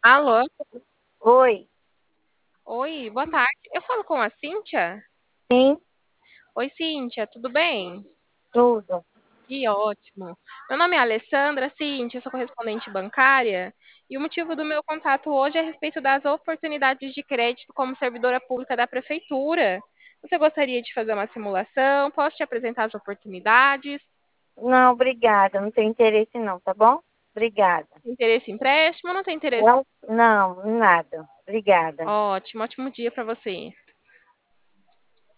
Alô? Oi, Oi, boa tarde. Eu falo com a Cíntia? sim, Oi, Cíntia, tudo bem? tudo. Que ótimo. Meu nome é Alessandra, Cíntia, eu sou correspondente bancária e o motivo do meu contato hoje é a respeito das oportunidades de crédito como servidora pública da prefeitura. Você gostaria de fazer uma simulação? Posso te apresentar as oportunidades? Não, obrigada. Não tem interesse não, tá bom? Obrigada. Tem interesse em empréstimo ou não tem interesse? Não, nada. Obrigada. Ótimo, ótimo dia para você.